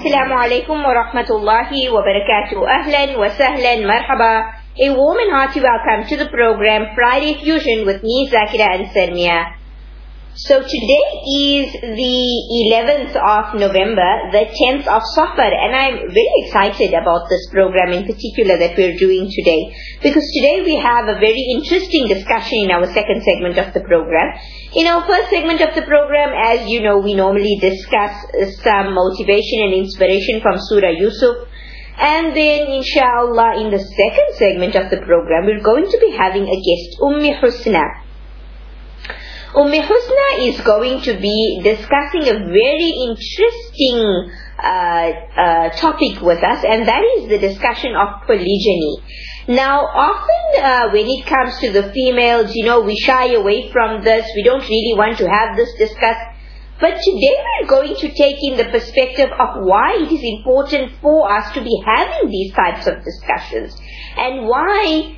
Assalamu alaikum wa rahmatullahi wa barakatuh. Ahlan wa sahlan, marhaba. A warm and hearty welcome to the program Friday Fusion with me, Zakira and Sarnia. So today is the 11th of November, the 10th of Safar, and I'm very excited about this program in particular that we're doing today, because today we have a very interesting discussion in our second segment of the program. In our first segment of the program, as you know, we normally discuss some motivation and inspiration from Surah Yusuf. And then, inshallah, in the second segment of the program, we're going to be having a guest, Husna. Husna is going to be discussing a very interesting topic with us, and that is the discussion of polygyny. Now, often when it comes to the females, we shy away from this. We don't really want to have this discussed. But today we're going to take in the perspective of why it is important for us to be having these types of discussions, and why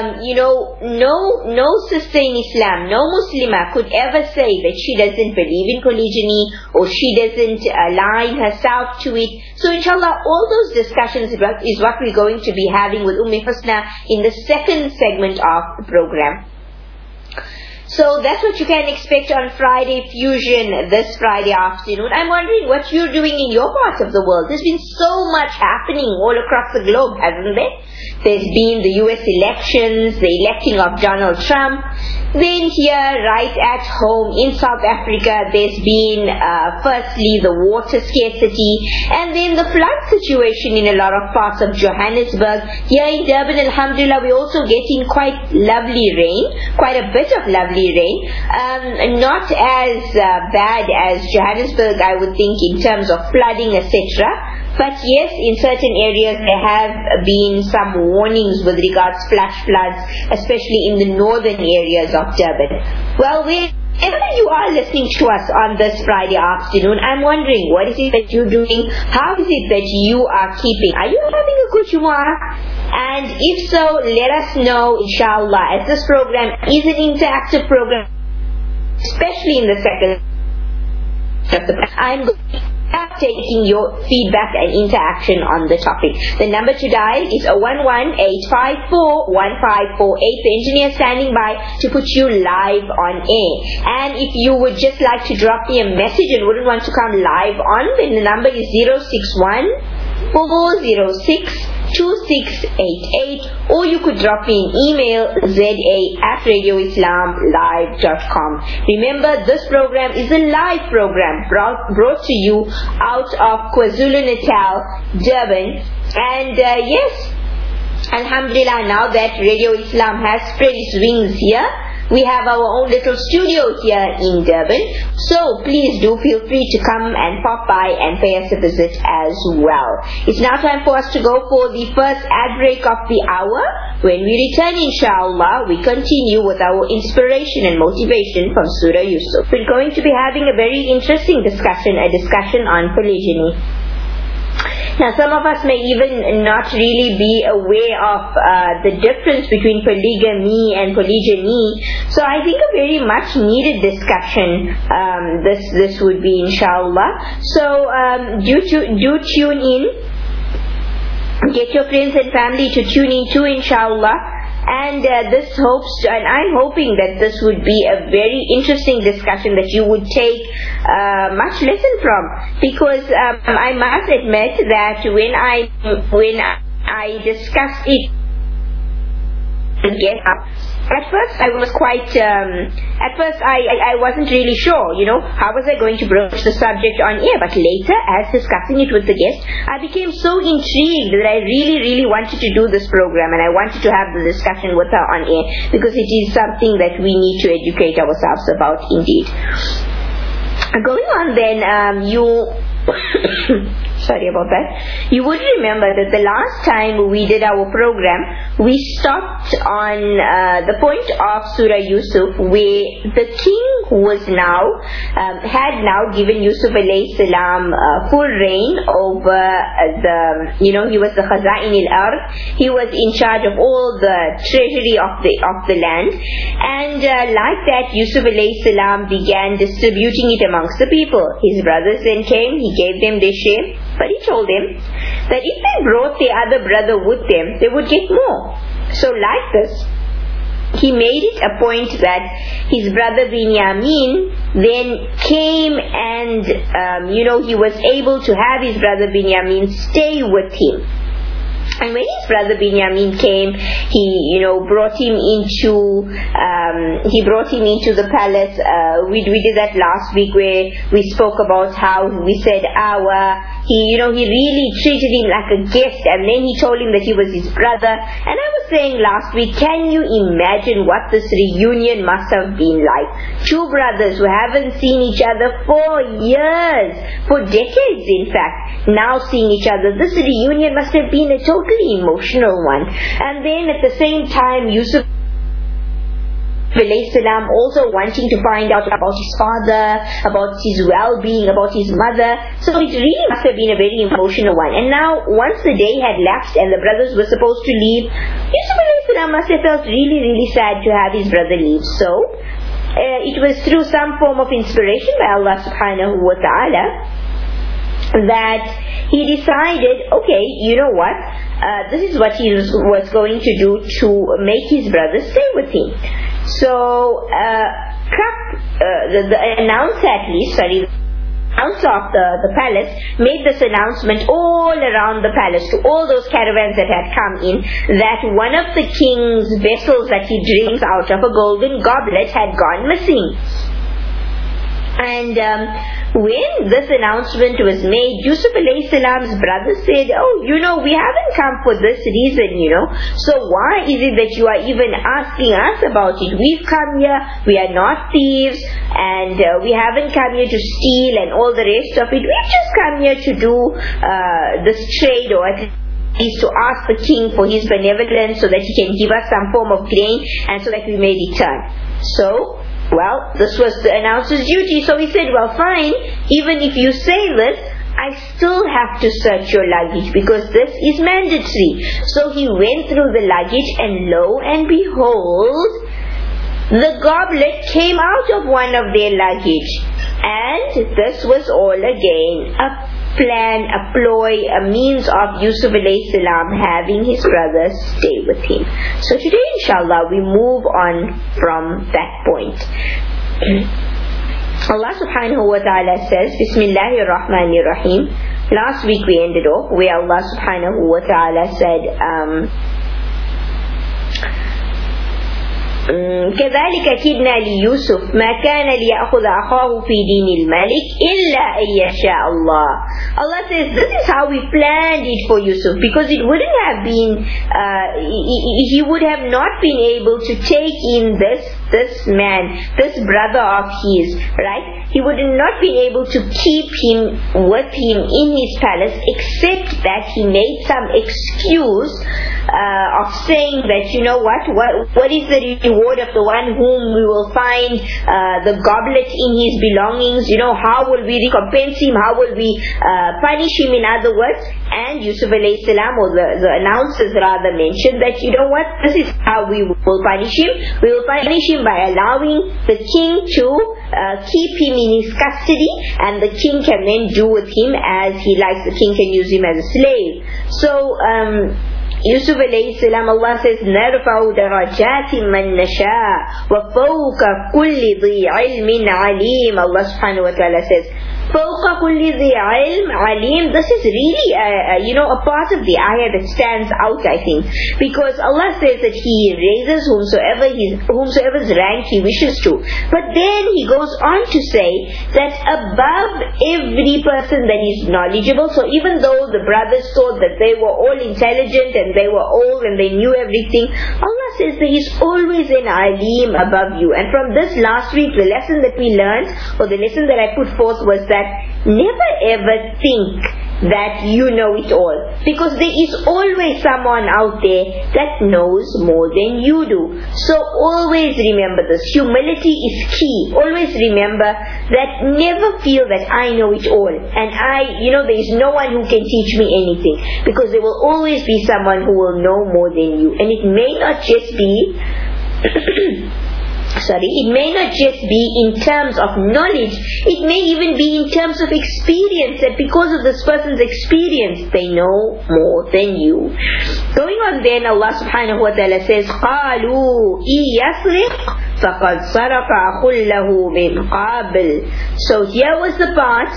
no sister in Islam, no Muslimah could ever say that she doesn't believe in polygyny or she doesn't align herself to it. So inshallah, all those discussions is what we're going to be having with Husna in the second segment of the program. So that's what you can expect on Friday Fusion this Friday afternoon. I'm wondering what you're doing in your part of the world. There's been so much happening all across the globe, hasn't there? There's been the US elections, the electing of Donald Trump. Then here, right at home in South Africa, there's been firstly the water scarcity, and then the flood situation in a lot of parts of Johannesburg. Here in Durban, alhamdulillah, we're also getting quite lovely rain, quite a bit of lovely rain. Not as bad as Johannesburg, I would think, in terms of flooding, etc. But yes, in certain areas there have been some warnings with regards to flash floods, especially in the northern areas of Durban. Well, wherever you are listening to us on this Friday afternoon, I'm wondering, what is it that you're doing? How is it that you are keeping? Are you having a good Jumu'ah? And if so, let us know, inshallah, as this program is an interactive program, especially in the second of the I'm going to taking your feedback and interaction on the topic. The number to dial is 011-854-1548. The engineer standing by to put you live on air. And if you would just like to drop me a message and wouldn't want to come live on, then the number is 061-406-2688, or you could drop me an email, za@radioislamlive.com. Remember, this program is a live program brought to you out of KwaZulu-Natal, Durban. And yes, alhamdulillah, now that Radio Islam has spread its wings here, we have our own little studio here in Durban. So please do feel free to come and pop by and pay us a visit as well. It's now time for us to go for the first ad break of the hour. When we return, inshallah, we continue with our inspiration and motivation from Surah Yusuf. We're going to be having a very interesting discussion, a discussion on polygyny. Now, some of us may even not really be aware of the difference between polygamy and polygyny. So I think a very much needed discussion this would be, inshallah. So do tune in. Get your friends and family to tune in too, inshallah. And I'm hoping that this would be a very interesting discussion that you would take much lesson from, because I must admit that when I discussed it again, at first I was I wasn't really sure, how was I going to broach the subject on air. But later, as discussing it with the guest, I became so intrigued that I really, really wanted to do this program, and I wanted to have the discussion with her on air, because it is something that we need to educate ourselves about indeed. Going on then, sorry about that. You would remember that the last time we did our program, we stopped on the point of Surah Yusuf, where the king who was had now given Yusuf alayhi salam full reign over he was the Khaza'in al-Ard. He was in charge of all the treasury of the land, and like that, Yusuf alayhi salam began distributing it amongst the people. His brothers then came, he gave them their share, But he told them that if they brought their other brother with them, they would get more. So like this, he made it a point that his brother Binyamin then came and, he was able to have his brother Binyamin stay with him. And when his brother Binyamin came, he brought him into the palace. We did that last week, where we spoke about how we said he really treated him like a guest, and then he told him that he was his brother. And I was saying last week, can you imagine what this reunion must have been like? Two brothers who haven't seen each other for years, for decades in fact, now seeing each other. This reunion must have been a totally emotional one. And then at the same time, Yusuf alayhi salam also wanting to find out about his father, about his well-being, about his mother. So it really must have been a very emotional one. And now, once the day had lapsed and the brothers were supposed to leave, Yusuf alayhi salam must have felt really, really sad to have his brother leave. So it was through some form of inspiration by Allah subhanahu wa ta'ala that he decided, okay, you know what, this is what he was going to do to make his brother stay with him. So the announcer of the palace made this announcement all around the palace to all those caravans that had come in, that one of the king's vessels that he drinks out of, a golden goblet, had gone missing. And when this announcement was made, Yusuf alayhi salam's brother said, we haven't come for this reason, so why is it that you are even asking us about it? We've come here, we are not thieves, and we haven't come here to steal and all the rest of it. We've just come here to do this trade, or at least to ask the king for his benevolence so that he can give us some form of grain and so that we may return. So, well, this was the announcer's duty. So he said, well, fine, even if you say this, I still have to search your luggage because this is mandatory. So he went through the luggage, and lo and behold, the goblet came out of one of their luggage. And this was all again a plan, a ploy, a means of Yusuf alayhi salam having his brother stay with him. So today, inshallah, we move on from that point. Allah subhanahu wa ta'ala says, Bismillahir Rahmanir Rahim. Last week we ended off where Allah subhanahu wa ta'ala said, كذلك كدنا ليوسف ما كان ليأخذ أخاه في دين الملك إلا أن يشاء الله. Allah says, this is how we planned it for Yusuf, because it wouldn't have been, he would have not been able to take in this man, this brother of his, right? He would not be able to keep him with him in his palace, except that he made some excuse of saying that, what is the reward of the one whom we will find the goblet in his belongings? How will we recompense him? How will we punish him, in other words? And Yusuf alayhi salam, or the announcers rather, mentioned that, this is how we will punish him. We will punish him by allowing the king to keep him in his custody, and the king can then do with him as he likes. The king can use him as a slave. So Yusuf alayhi salam, Allah says, نَرْفَعُ دَرَجَاتٍ مَنْ نَشَاءُ وَفَوْقَ كُلِّ ذِي عِلْمٍ عَلِيمٍ. Allah subhanahu wa ta'ala says, فَوْقَ كُلِّ ذِي عِلْمٍ عَلِيمٍ. This is really a part of the ayah that stands out, I think, because Allah says that He raises whomsoever's rank He wishes to. But then He goes on to say that above every person that is knowledgeable, so even though the brothers thought that they were all intelligent and they were old and they knew everything, Allah says there is always an alim above you. And from this last week, the lesson that we learned, or the lesson that I put forth, was that never ever think that you know it all, because there is always someone out there that knows more than you do. So always remember this. Humility is key. Always remember that never feel that I know it all and there is no one who can teach me anything, because there will always be someone who will know more than you. And it may not just be it may not just be in terms of knowledge, it may even be in terms of experience, that because of this person's experience, they know more than you. Going on then, Allah subhanahu wa ta'ala says, قَالُوا إِيَسْرِقْ فَقَدْ سَرَقَ أَخٌ لَهُ مِنْ قَابِلٍ. So here was the part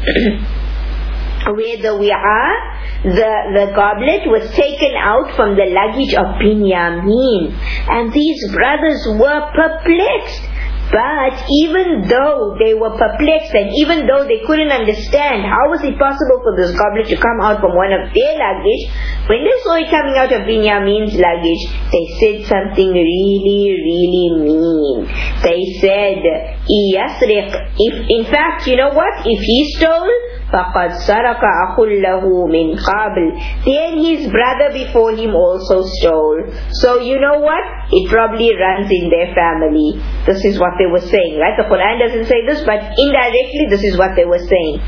where the wi'a, the goblet, was taken out from the luggage of Binyamin, and these brothers were perplexed. But even though they were perplexed, and even though they couldn't understand how was it possible for this goblet to come out from one of their luggage, when they saw it coming out of Binyamin's luggage, they said something really, really mean. They said, "Iyasriq." If in fact, you know what? If he stole, فَقَدْ سَرَقَ أَخٌ لَهُ مِنْ قَابِلٍ, then his brother before him also stole. So you know what? It probably runs in their family. This is what they were saying, right? The Quran doesn't say this, but indirectly this is what they were saying.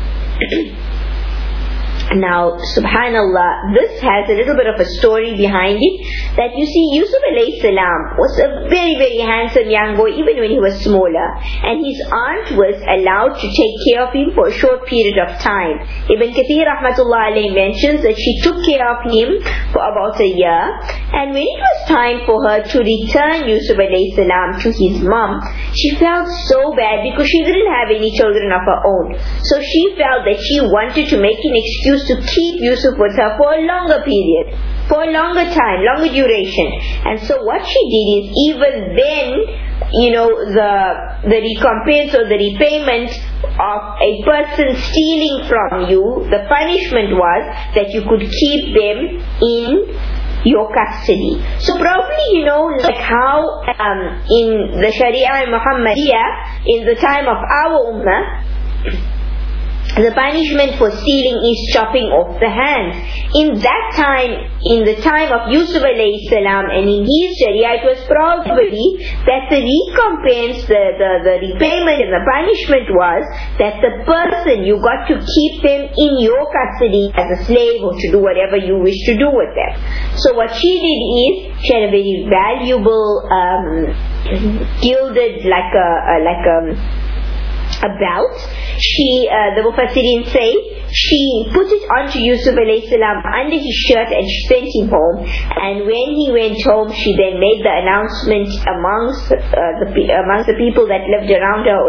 Now, subhanallah, this has a little bit of a story behind it, that you see, Yusuf alayhi salam was a very, very handsome young boy even when he was smaller, and his aunt was allowed to take care of him for a short period of time. Ibn Kathir rahmatullah alayhi mentions that she took care of him for about a year, and when it was time for her to return Yusuf alayhi salam to his mom, she felt so bad because she didn't have any children of her own. So she felt that she wanted to make an excuse to keep Yusuf with her for a longer period, for a longer time, longer duration. And so what she did is, even then, you know, the recompense or the repayment of a person stealing from you, the punishment was that you could keep them in your custody. So probably, you know, like how in the Sharia Muhammadiyah, in the time of our Ummah, the punishment for stealing is chopping off the hands. In that time, in the time of Yusuf alayhi salam, and in his Sharia, it was probably that the recompense, the repayment and the punishment was that the person, you got to keep them in your custody as a slave, or to do whatever you wish to do with them. So what she did is, she had a very valuable, gilded, like a belt. She, the Mufassirin say, she put it onto Yusuf alayhi salam under his shirt, and she sent him home. And when he went home, she then made the announcement amongst the people that lived around her, or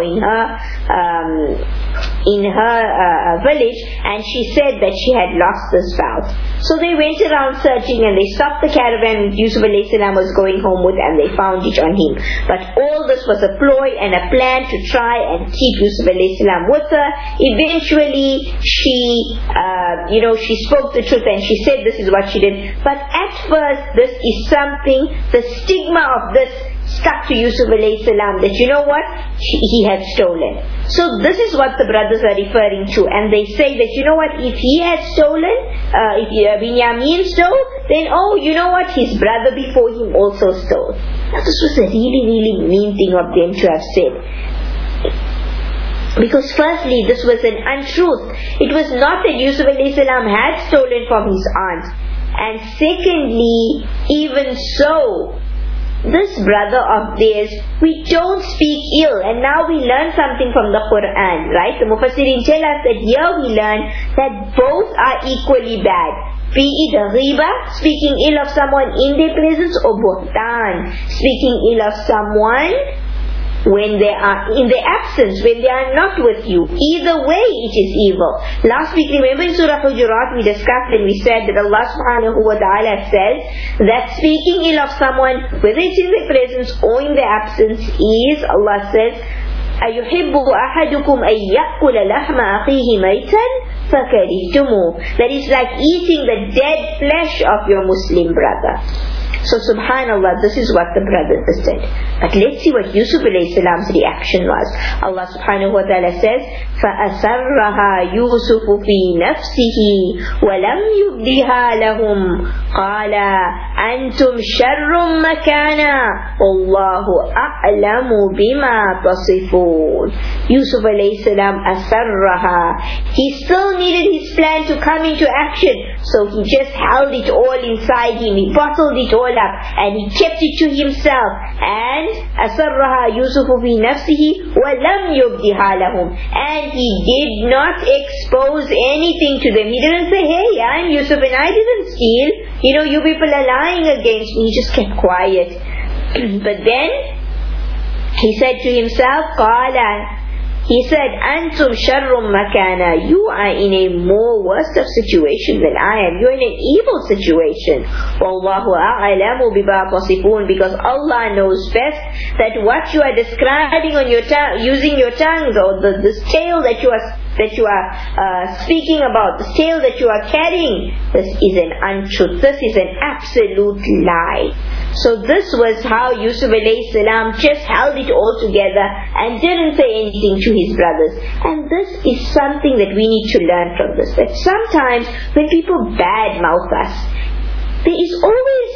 in her village, and she said that she had lost this belt. So they went around searching, and they stopped the caravan that Yusuf alayhi salam was going home with, and they found it on him. But all this was a ploy and a plan to try and keep Yusuf alayhi salam with her. Eventually, she spoke the truth, and she said this is what she did. But at first, this is something, the stigma of this stuck to Yusuf alayhi salam, that you know what, he had stolen. So this is what the brothers are referring to, and they say that you know what, if he had stolen, if Binyamin stole, then you know what, his brother before him also stole. Now this was a really, really mean thing of them to have said. Because firstly, this was an untruth. It was not that Yusuf alayhi salam had stolen from his aunt. And secondly, even so, this brother of theirs, we don't speak ill. And now we learn something from the Quran, right? The Mufassirin tell us that here we learn that both are equally bad. Be it ghiba, speaking ill of someone in their presence, or buhtan, speaking ill of someone when they are in their absence, when they are not with you. Either way it is evil. Last week, remember in Surah Hujurat, we discussed and we said that Allah subhanahu wa ta'ala says that speaking ill of someone, whether it's in their presence or in their absence, is, Allah says, أَيُحِبُّ أَحَدُكُمْ أَن يَأْكُلَ لَحْمَ أَخِيهِ مَيْتًا فَكَرِهْتُمُوهُ. That is like eating the dead flesh of your Muslim brother. So subhanallah, this is what the brothers said. But let's see what Yusuf alayhi salam's reaction was. Allah subhanahu wa ta'ala says, فَأَسَرَّهَا يُوسُفُ فِي نَفْسِهِ وَلَمْ يُبْدِهَا لَهُمْ قَالَ أنتم شر مكانا والله أعلم بما تصفون. Yusuf alayhi salam asarraha. He still needed his plan to come into action, so he just held it all inside him. He bottled it all up and he kept it to himself. And asarraha Yusuf fi nafsihi wa lam yubdiha lahum. And he did not expose anything to them. He didn't say, hey, I'm Yusuf and I didn't steal. You people are lying against me. He just kept quiet. But then he said to himself, he said, Antum sharrum makana. You are in a more worse of situation than I am. You're in an evil situation. Wallahu a'lamu bima tasifun. Because Allah knows best that what you are describing on your tongue, using your tongues, or this tale that you are speaking about, the tale that you are carrying, this is an untruth. This is an absolute lie. So this was how Yusuf alayhi salam just held it all together and didn't say anything to his brothers. And this is something that we need to learn from this. That sometimes when people badmouth us, there is always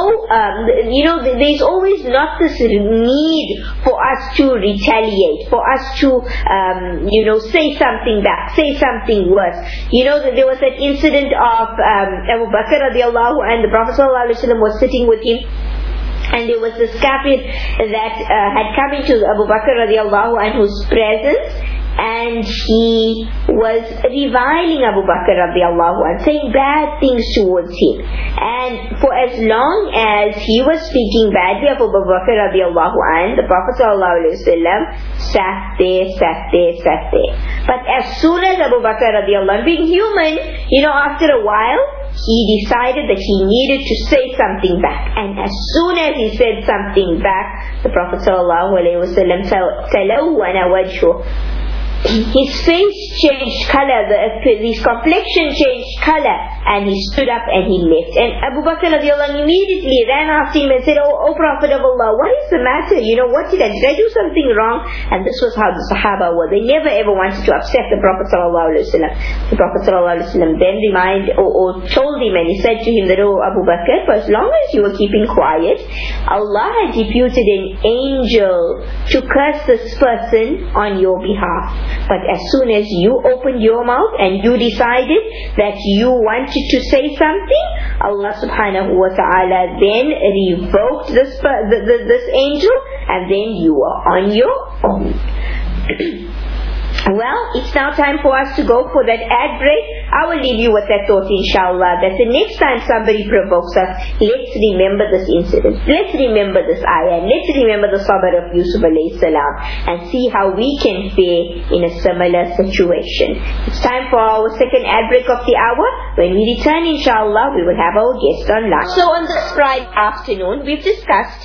there's always not this need for us to retaliate, for us to, say something back, say something worse. There was that incident of Abu Bakr radiallahu anhu, and the Prophet sallallahu alaihi wasallam was sitting with him. And there was this kafir that had come into Abu Bakr radiallahu anhu's presence, and he was reviling Abu Bakr radiallahu anhu, saying bad things towards him. And for as long as he was speaking badly of Abu Bakr radiallahu anhu, the Prophet sallallahu alaihi wasallam sat there. But as soon as Abu Bakr radiallahu anhu, being human, after a while, he decided that he needed to say something back. And as soon as he said something back, the Prophet sallallahu alaihi wasallam talawwana wajhuh. His face changed color, his complexion changed color, and he stood up and he left. And Abu Bakr radiallahu anhu immediately ran after him and said, oh Prophet of Allah, what is the matter? What did I do something wrong? And this was how the Sahaba were. They never ever wanted to upset the Prophet sallallahu alaihi wasallam. The Prophet sallallahu alaihi wasallam then reminded or told him, and he said to him that, oh Abu Bakr, for as long as you were keeping quiet, Allah had deputed an angel to curse this person on your behalf. But as soon as you opened your mouth and you decided that you wanted to say something, Allah subhanahu wa ta'ala then revoked this angel, and then you are on your own. Well, it's now time for us to go for that ad break. I will leave you with that thought, inshallah, that the next time somebody provokes us, let's remember this incident. Let's remember this ayah. Let's remember the sabr of Yusuf alayhi salam, and see how we can fare in a similar situation. It's time for our second ad break of the hour. When we return, inshallah, we will have our guest online. So on this Friday afternoon, we've decided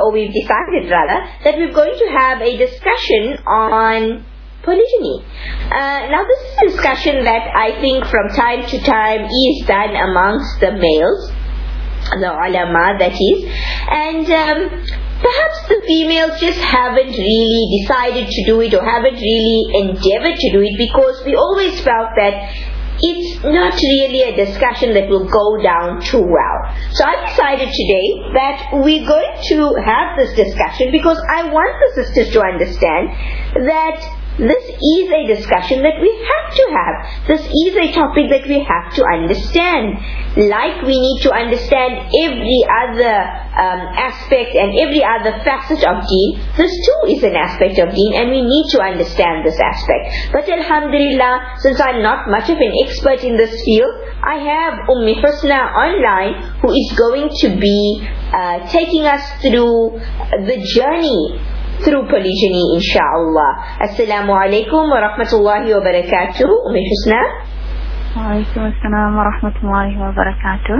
that we're going to have a discussion on polygyny. Now this is a discussion that I think from time to time is done amongst the males, the ulama that is, and perhaps the females just haven't really decided to do it, or haven't really endeavored to do it, because we always felt that it's not really a discussion that will go down too well. So I decided today that we're going to have this discussion because I want the sisters to understand that this is a discussion that we have to have. This is a topic that we have to understand. Like we need to understand every other aspect and every other facet of deen, this too is an aspect of deen, and we need to understand this aspect. But alhamdulillah, since I'm not much of an expert in this field, I have Husna online, who is going to be taking us through the journey through polygyny, inshallah. Assalamu alaikum wa rahmatullahi wa barakatuh. Husna. Wa alaikum assalam wa rahmatullahi wa barakatuh.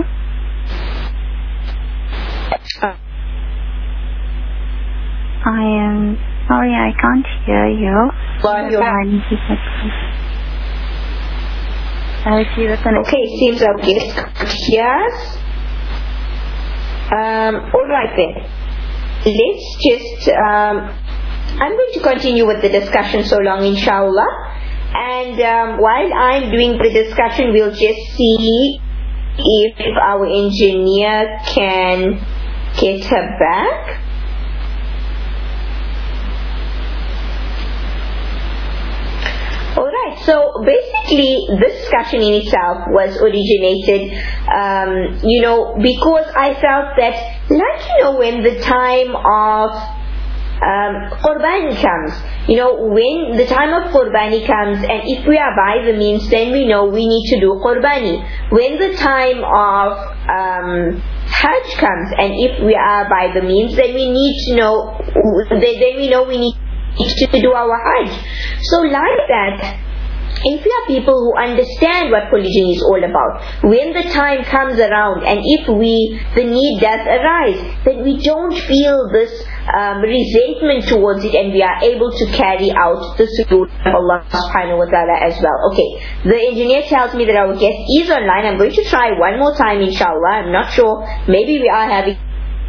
I am sorry, I can't hear you. Okay, seems okay. Yes. Alright then. Let's just, I'm going to continue with the discussion so long, inshallah. And while I'm doing the discussion, we'll just see if our engineer can get her back. Alright, so basically this discussion in itself was originated, because I felt that, when the time of Qurbani comes, when the time of Qurbani comes, and if we are by the means, then we know we need to do Qurbani. When the time of Hajj comes, and if we are by the means, then we need to know, then we know we need to do our Hajj. So like that, if we are people who understand what polygyny is all about, when the time comes around and if the need does arise, then we don't feel this resentment towards it, and we are able to carry out the sujood of Allah subhanahu wa ta'ala as well. Okay, the engineer tells me that our guest is online. I'm going to try one more time, inshallah. I'm not sure, maybe we are having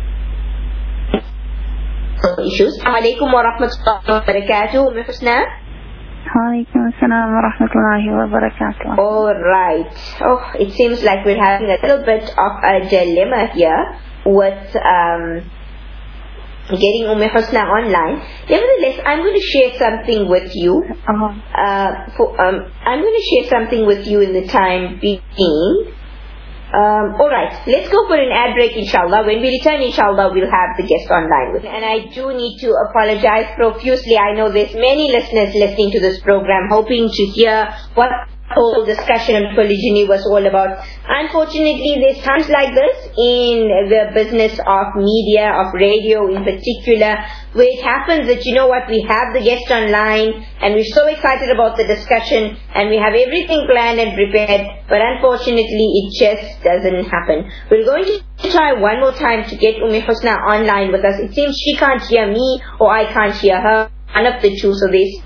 issues. Assalamu alaikum wa rahmatullahi wa barakatuh. Umm Husna. Alaikum assalam wa rahmatullahi wa barakatuh. Alright. Oh, it seems like we're having a little bit of a dilemma here with getting Husna online. Nevertheless, I'm going to share something with you. I'm going to share something with you in the time being. Alright, let's go for an ad break, inshallah. When we return, inshallah, we'll have the guest online with me. And I do need to apologize profusely. I know there's many listeners listening to this program hoping to hear what whole discussion on polygyny was all about. Unfortunately, there's times like this in the business of media, of radio in particular, where it happens that, we have the guest online and we're so excited about the discussion and we have everything planned and prepared, but unfortunately it just doesn't happen. We're going to try one more time to get Husna online with us. It seems she can't hear me or I can't hear her, one of the two, so there's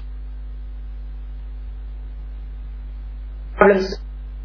problems.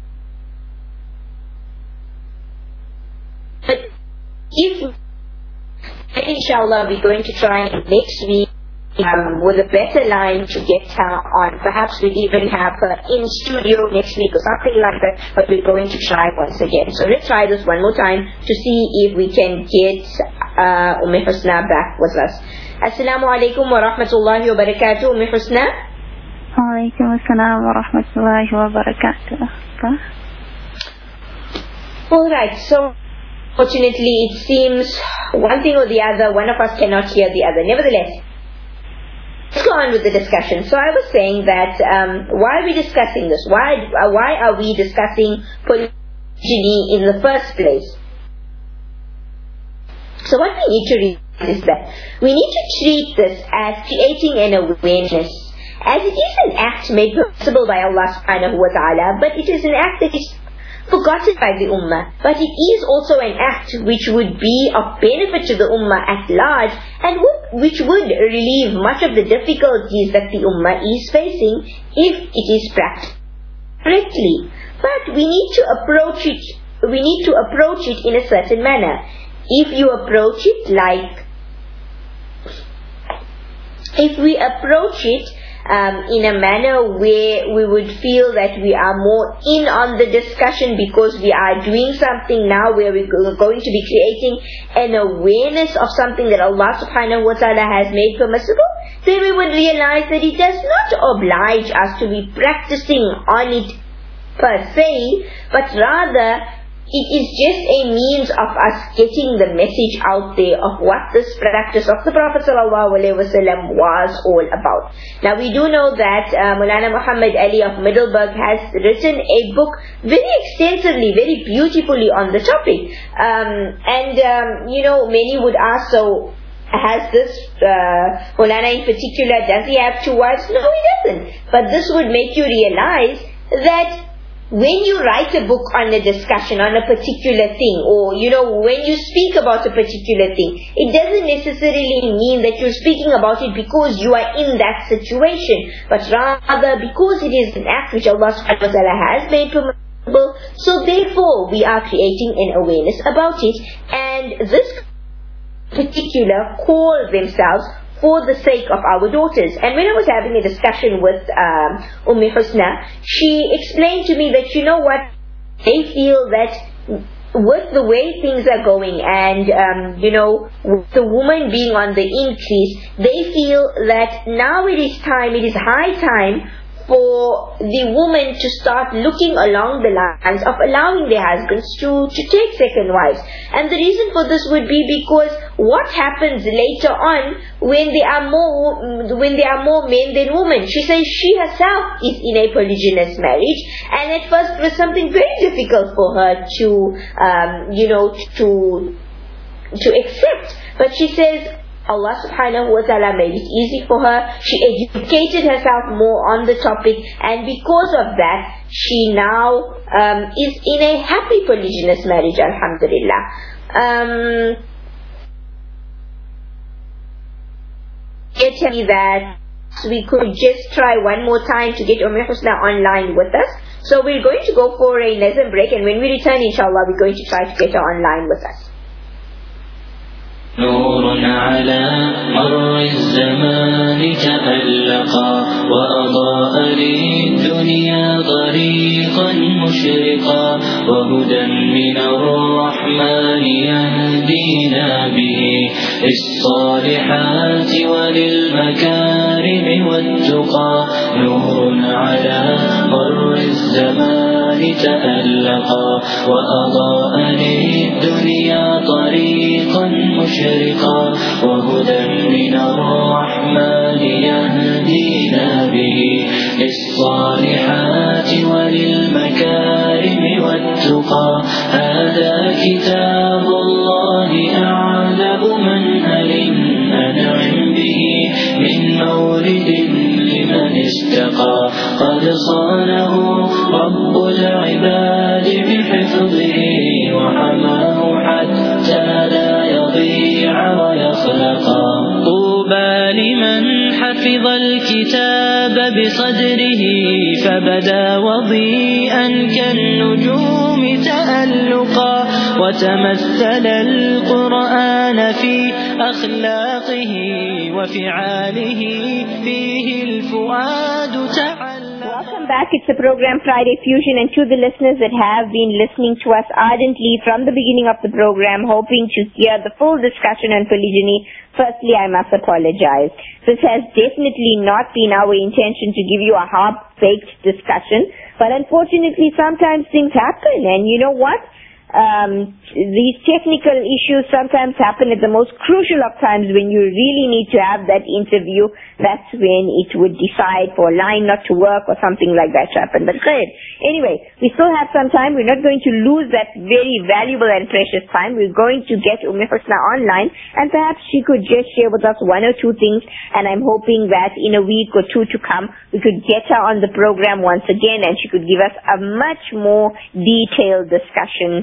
But if, inshallah, we're going to try next week with a better line to get her on. Perhaps we'll even have her in studio next week or something like that, but we're going to try once again. So let's try this one more time to see if we can get Husna back with us. Assalamu alaikum wa rahmatullahi wa barakatuh. Husna. Alaikum assalam wa rahmatullahi wa barakatuh. Alright, so fortunately it seems one thing or the other, one of us cannot hear the other. Nevertheless, let's go on with the discussion. So I was saying that why are we discussing this? Why are we discussing polygyny in the first place? So what we need to realize is that we need to treat this as creating an awareness, as it is an act made possible by Allah subhanahu wa ta'ala, but it is an act that is forgotten by the ummah. But it is also an act which would be of benefit to the ummah at large, and which would relieve much of the difficulties that the ummah is facing if it is practiced correctly. But we need to approach it in a certain manner. If we approach it in a manner where we would feel that we are more in on the discussion because we are doing something now where we're going to be creating an awareness of something that Allah subhanahu wa ta'ala has made permissible, then we would realize that it does not oblige us to be practicing on it per se, but rather it is just a means of us getting the message out there of what this practice of the Prophet ﷺ was all about. Now we do know that Maulana Muhammad Ali of Middelburg has written a book very extensively, very beautifully on the topic. Many would ask, so has this Maulana in particular, does he have two wives? No, he doesn't. But this would make you realize that when you write a book on a discussion on a particular thing, or when you speak about a particular thing, it doesn't necessarily mean that you're speaking about it because you are in that situation, but rather because it is an act which Allah subhanahu wa ta'ala has made permissible, so therefore we are creating an awareness about it. And this particular call themselves for the sake of our daughters. And when I was having a discussion with Husna, she explained to me that they feel that with the way things are going and, with the woman being on the increase, they feel that now it is high time for the woman to start looking along the lines of allowing their husbands to take second wives. And the reason for this would be because what happens later on when there are more men than women? She says she herself is in a polygynous marriage, and at first it was something very difficult for her to accept. But she says Allah subhanahu wa ta'ala made it easy for her. She educated herself more on the topic, and because of that, she now is in a happy polygynous marriage, alhamdulillah. Tell me that we could just try one more time to get Husna online with us. So we're going to go for a nazm break, and when we return, inshallah, we're going to try to get her online with us. نور على مر الزمان تألقا وأضاء للدنيا طريقا مشرقا وهدى من الرحمن يهدينا به للصالحات وللمكارم والتقى نور على مر الزمان تألقا وأضاء للدنيا طريقا مشرقا وهدى من الرحمن يهدينا به للصالحات وللمكارم والتقى هذا كتاب الله أعذب منهل أنعم به من مولد لمن استقى قد صانه رب العباد بحفظه وحماه حتى لا يضيع ويخلقا طوبى لمن حفظ الكتاب بصدره فبدا وضيئا كالنجوم تألقا وتمثل القرآن في أخلاقه وفعاله فيه الفؤاد تعلق. Welcome back. It's the program Friday Fusion, and to the listeners that have been listening to us ardently from the beginning of the program, hoping to hear the full discussion on polygyny, firstly, I must apologize. This has definitely not been our intention to give you a half-baked discussion, but unfortunately sometimes things happen, and you know what? These technical issues sometimes happen at the most crucial of times when you really need to have that interview. That's when it would decide for a line not to work or something like that to happen. But great. Anyway, we still have some time. We're not going to lose that very valuable and precious time. We're going to get Husna online, and perhaps she could just share with us one or two things, and I'm hoping that in a week or two to come we could get her on the program once again, and she could give us a much more detailed discussion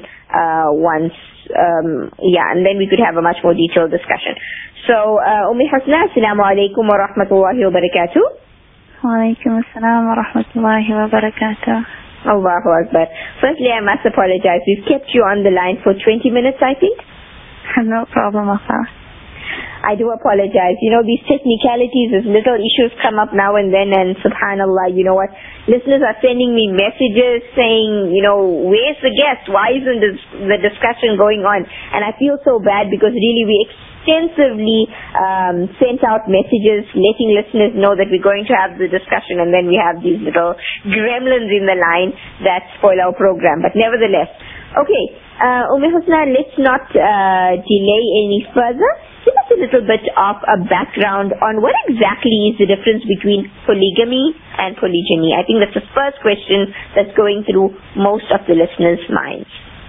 and then we could have a much more detailed discussion. So, Husna, Assalamu alaikum wa rahmatullahi wa barakatuh. Wa alaikum assalam wa rahmatullahi wa barakatuh. Allahu Akbar. Firstly, I must apologize. We've kept you on the line for 20 minutes, I think. No problem, Afa. I do apologize. These technicalities, as little issues come up now and then, and subhanallah, you know what? Listeners are sending me messages saying, where's the guest? Why isn't the discussion going on? And I feel so bad because really we extensively sent out messages letting listeners know that we're going to have the discussion, and then we have these little gremlins in the line that spoil our program. But nevertheless, okay, Husna, let's not delay any further. Give us a little bit of a background on what exactly is the difference between polygamy and polygyny. I think that's the first question that's going through most of the listeners' minds.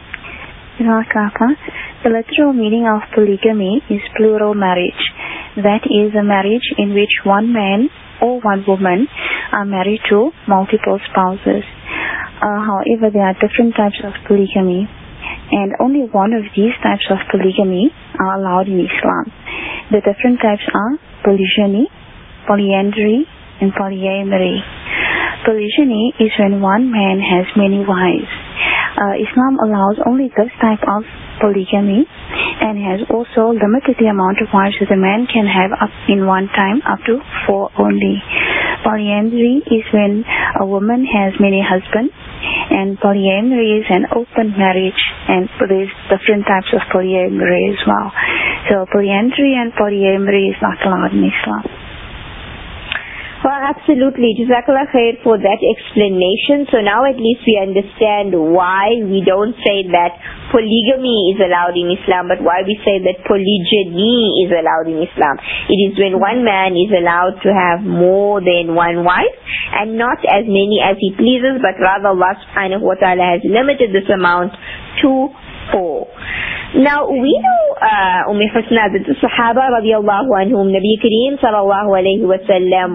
The literal meaning of polygamy is plural marriage. That is a marriage in which one man or one woman are married to multiple spouses. However, there are different types of polygamy, and only one of these types of polygamy are allowed in Islam. The different types are polygyny, polyandry, and polyamory. Polygyny is when one man has many wives. Islam allows only this type of polygamy and has also limited the amount of wives that a man can have up in one time up to 4 only. Polyandry is when a woman has many husbands, and polyamory is an open marriage and there's different types of polyamory as well. So polyandry and polyamory is not allowed in Islam. Well, absolutely. Jazakallah khair for that explanation. So now at least we understand why we don't say that polygamy is allowed in Islam, but why we say that polygyny is allowed in Islam. It is when one man is allowed to have more than one wife and not as many as he pleases, but rather Allah subhanahu wa ta'ala has limited this amount to 4. Now we know Husna that the Sahaba radiallahu anhum, Nabi Kareem sallallahu alayhi wa sallam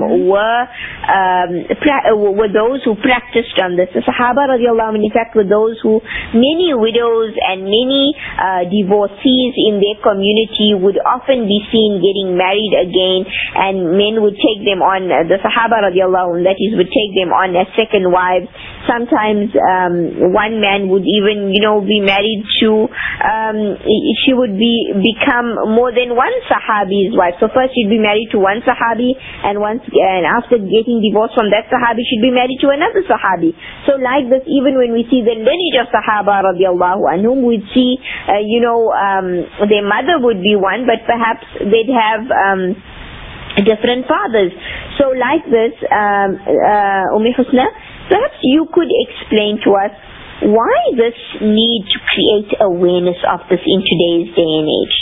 were those who practiced on this. The Sahaba radiallahu anhum in fact were those who, many widows and many divorcees in their community would often be seen getting married again, and men would take them on, the Sahaba radiallahu anhum, that is, would take them on as second wives. Sometimes one man would even be married to she would become more than one Sahabi's wife. So first she'd be married to one Sahabi, and after getting divorced from that Sahabi, she'd be married to another Sahabi. So like this, even when we see the lineage of Sahaba radiallahu anhum, we'd see their mother would be one, but perhaps they'd have different fathers. So like this, Husna, perhaps you could explain to us why this need to create awareness of this in today's day and age?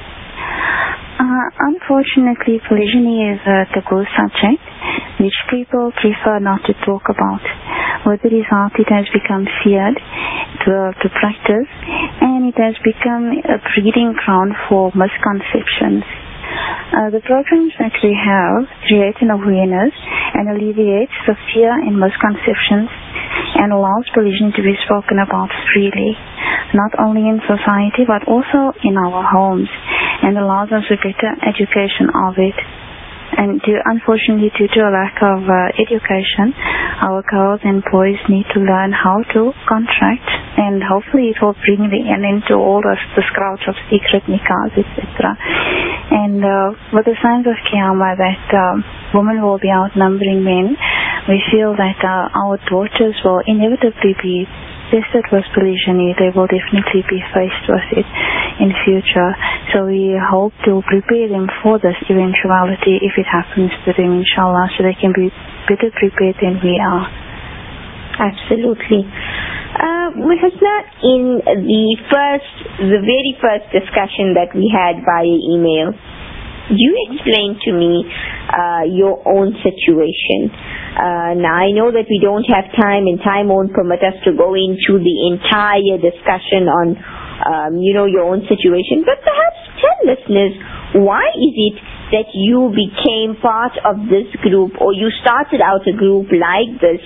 Unfortunately, polygyny is a taboo subject which people prefer not to talk about. With the result, it has become feared to practice, and it has become a breeding ground for misconceptions. The programs that we have create an awareness and alleviates the fear and misconceptions, and allows polygyny to be spoken about freely, not only in society but also in our homes, and allows us a better education of it. And unfortunately, due to a lack of education, our girls and boys need to learn how to contract, and hopefully it will bring the end into all the scourge of secret nikahs, etc. And with the signs of Qiyamah that women will be outnumbering men, we feel that our daughters will inevitably be tested with polygyny. They will definitely be faced with it in future. So we hope to prepare them for this eventuality if it happens to them, inshallah, so they can be better prepared than we are. Absolutely. Husna, in the very first discussion that we had via email, you explained to me your own situation. Now I know that we don't have time, and time won't permit us to go into the entire discussion on your own situation, but perhaps tell listeners, why is it that you became part of this group, or you started out a group like this,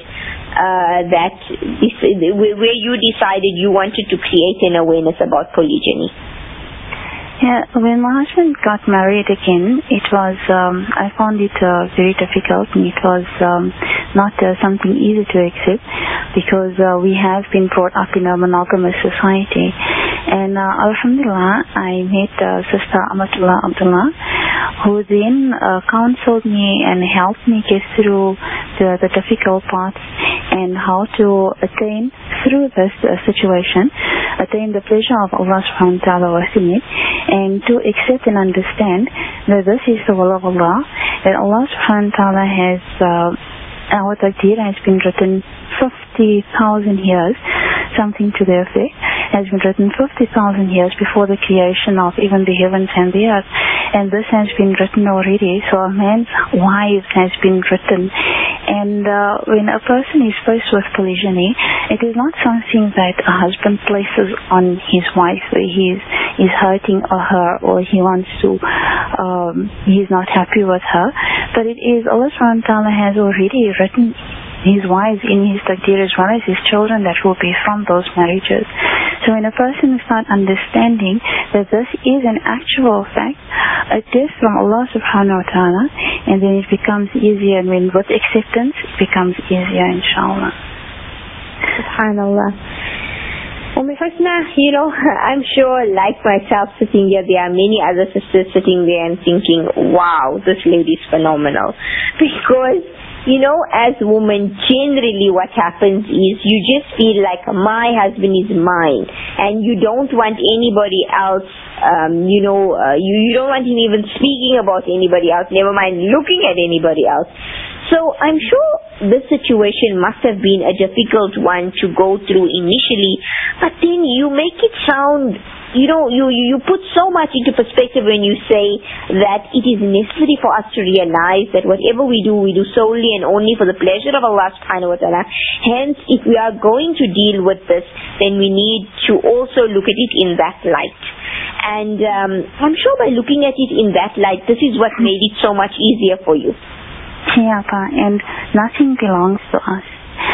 where you decided you wanted to create an awareness about polygyny? Yeah, when my husband got married again, it was, I found it very difficult, and it was not something easy to accept, because we have been brought up in a monogamous society. And Alhamdulillah, I met Sister Amatullah Abdullah, who then counseled me and helped me get through the difficult parts, and how to attain, through this situation, attain the pleasure of Allah subhanahu wa ta'ala within it, and to accept and understand that this is the will of Allah, that Allah subhanahu wa ta'ala has, our taqdeer has been written 50,000 years, something to the effect, has been written 50,000 years before the creation of even the heavens and the earth. And this has been written already, so a man's wife has been written. And when a person is faced with polygyny, it is not something that a husband places on his wife, where he is hurting her, or he wants to, he is not happy with her, but it is Allah subhanahu wa ta'ala has already written his wives in his taqdeer, as well as his children that will be from those marriages. So when a person starts understanding that this is an actual fact, a test from Allah subhanahu wa ta'ala, and then it becomes easier, and when with acceptance it becomes easier, inshallah. SubhanAllah. Husna, I'm sure, like myself sitting here, there are many other sisters sitting there and thinking, wow, this lady's phenomenal. Because as women, generally what happens is you just feel like my husband is mine, and you don't want anybody else, you don't want him even speaking about anybody else, never mind looking at anybody else. So I'm sure this situation must have been a difficult one to go through initially, but then you make it sound, you put so much into perspective when you say that it is necessary for us to realize that whatever we do solely and only for the pleasure of Allah subhanahu wa ta'ala. Hence, if we are going to deal with this, then we need to also look at it in that light. And I'm sure by looking at it in that light, this is what made it so much easier for you. Yeah, and nothing belongs to us.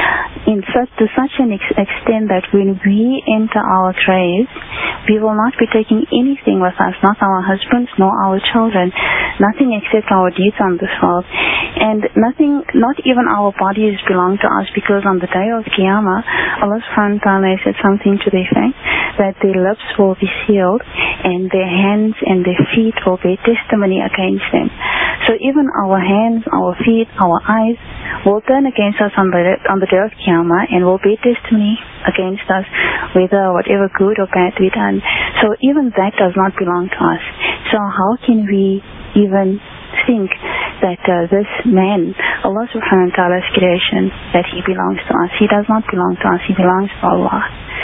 To such an extent that when we enter our graves, we will not be taking anything with us, not our husbands, nor our children, nothing except our deeds on this world. And nothing, not even our bodies belong to us, because on the day of Qiyamah, Allah subhanahu wa ta'ala said something to the effect that their lips will be sealed and their hands and their feet will bear testimony against them. So even our hands, our feet, our eyes will turn against us on the day of Qiyamah and will bear testimony against us, whether whatever good or bad we done. So even that does not belong to us. So how can we even think that this man, Allah subhanahu wa ta'ala's creation, that he belongs to us? He does not belong to us. He belongs to Allah.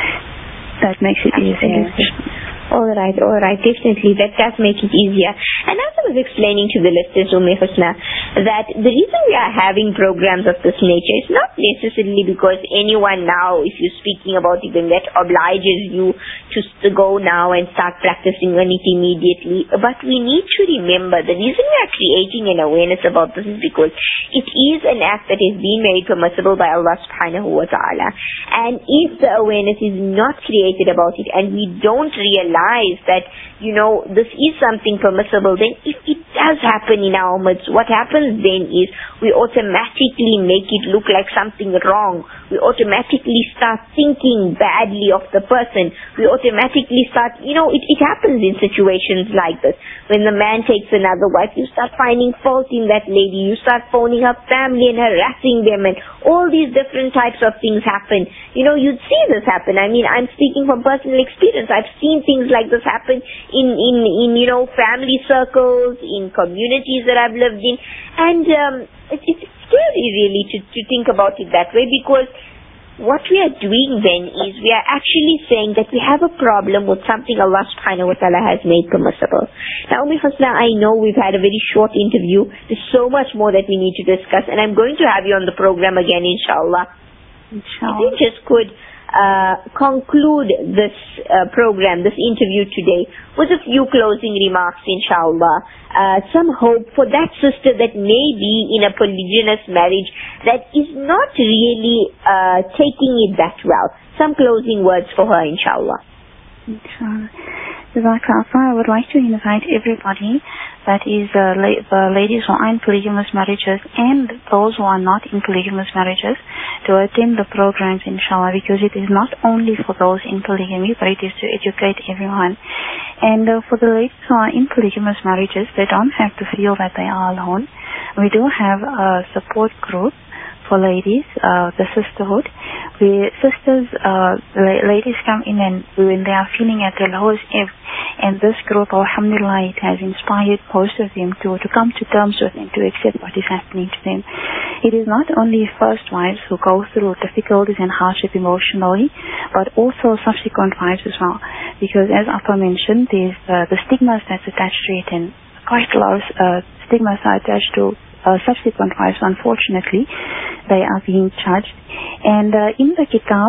That makes it easier. All right, definitely, that does make it easier. And as I was explaining to the listeners, Husna, that the reason we are having programs of this nature is not necessarily because anyone now, if you're speaking about it, then that obliges you to go now and start practicing on it immediately. But we need to remember, the reason we are creating an awareness about this is because it is an act that has been made permissible by Allah subhanahu wa ta'ala. And if the awareness is not created about it, and we don't realize that, this is something permissible, then if it does happen in our midst, what happens then is we automatically make it look like something wrong. We automatically start thinking badly of the person. We automatically start, it happens in situations like this. When the man takes another wife, you start finding fault in that lady. You start phoning up family and harassing them, and all these different types of things happen. You'd see this happen. I mean, I'm speaking from personal experience. I've seen things like this happen in family circles, in communities that I've lived in, and it's scary really to think about it that way, because what we are doing then is we are actually saying that we have a problem with something Allah subhanahu wa ta'ala has made permissible. Now, Husna, I know we've had a very short interview. There's so much more that we need to discuss, and I'm going to have you on the program again, inshallah. If you just could conclude this program, this interview today, with a few closing remarks, inshallah. Some hope for that sister that may be in a polygynous marriage that is not really taking it that well. Some closing words for her, inshallah. Inshallah. I would like to invite everybody, that is the ladies who are in polygamous marriages and those who are not in polygamous marriages, to attend the programs, inshallah, because it is not only for those in polygamy, but it is to educate everyone. And for the ladies who are in polygamous marriages, they don't have to feel that they are alone. We do have a support group for ladies, the sisterhood, where sisters, ladies come in and when they are feeling at their lowest ebb, and this group, alhamdulillah, it has inspired most of them to come to terms with and to accept what is happening to them. It is not only first wives who go through difficulties and hardship emotionally, but also subsequent wives as well, because as Appa mentioned, there's the stigmas that's attached to it, and quite a lot of stigmas are attached to subsequent wives. Unfortunately, they are being judged. And in the kitab,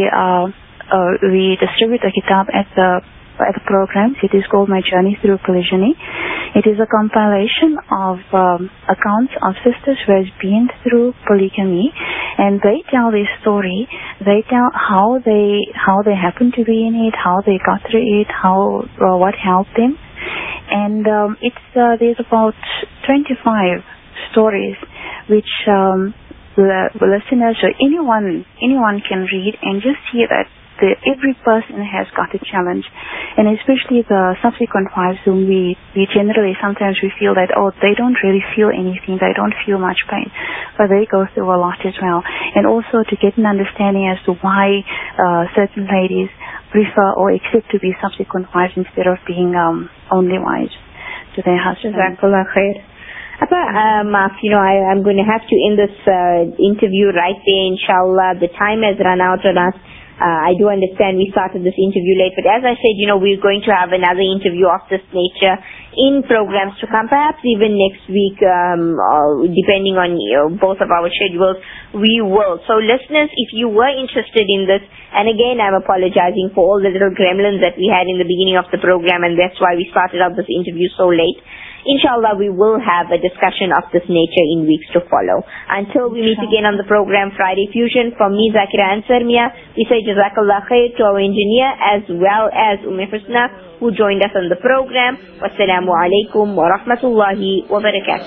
we distribute the kitab at the programs. It is called My Journey Through Polygyny. It is a compilation of accounts of sisters who has been through polygamy, and they tell their story. They tell how they happened to be in it, how they got through it, what helped them. And there's about 25 stories which the listeners or anyone can read and just see that every person has got a challenge, and especially the subsequent wives whom we generally sometimes we feel that, oh, they don't really feel anything, they don't feel much pain, but they go through a lot as well. And also to get an understanding as to why certain ladies prefer or accept to be subsequent wives instead of being only wives to their husbands. Jazakallah khair. Appa, I'm going to have to end this interview right there, inshallah. The time has run out on us. I do understand we started this interview late, but as I said, we're going to have another interview of this nature in programs to come, perhaps even next week, depending on both of our schedules, we will. So listeners, if you were interested in this, and again, I'm apologizing for all the little gremlins that we had in the beginning of the program, and that's why we started out this interview so late. Inshallah, we will have a discussion of this nature in weeks to follow. Until we meet again on the program Friday Fusion, from me, Zakira Ansar Mia, we say Jazakallah khair to our engineer as well as Husna, who joined us on the program. Wassalamu alaikum wa rahmatullahi wa barakatuh.